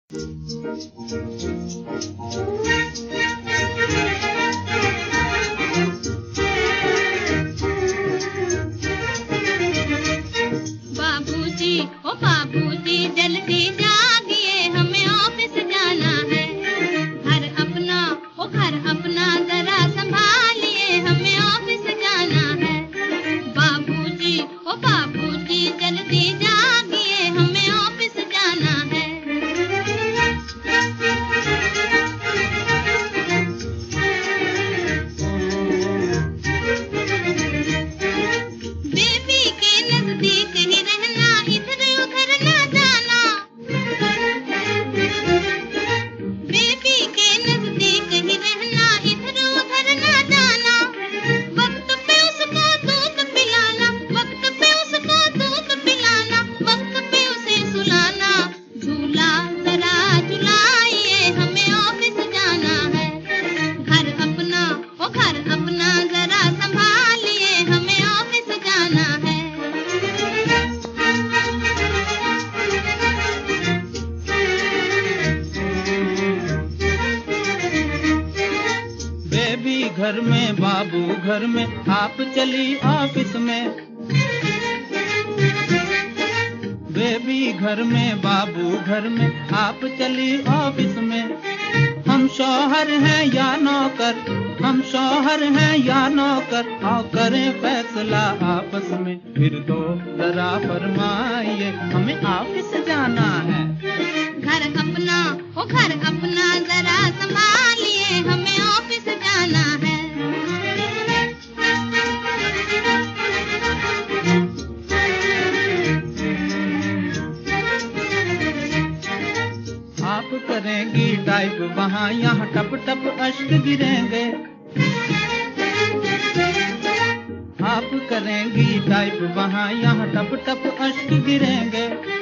बाबूजी, ओ बाबूजी जल्दी जागिए, हमें ऑफिस जाना है। घर अपना, ओ घर अपना जरा संभालिए, हमें ऑफिस जाना है। बाबूजी, ओ बाबूजी जल्दी जागिए, हमें ऑफिस जाना है। बेबी के नजदीक ही रहना, इधर उधर ना जाना। बेबी के नजदीक ही रहना, इधर उधर ना जाना। वक्त पे उसको दूध पिलाना, वक्त पे उसको दूध पिलाना, वक्त पे उसे सुलाना। झूला जरा झुलाइए, हमें ऑफिस जाना है। घर अपना, ओ घर अपना जरा संभालिए, हमें ऑफिस जाना है। बेबी घर में, बाबू घर में, आप चली ऑफिस में। बेबी घर में, बाबू घर में, आप चली ऑफिस में। हम शौहर हैं या नौकर, हम शौहर हैं या नौकर, आओ करें फैसला आपस में। फिर तो जरा फरमाइए, हमें ऑफिस जाना है। घर अपना, ओ घर अपना जरा संभालिए, हमें ऑफिस जाना है। आप करेंगी टाइप वहाँ, यहाँ टप टप अश्क गिरेंगे। आप करेंगी टाइप वहाँ, यहाँ टप टप अश्क गिरेंगे।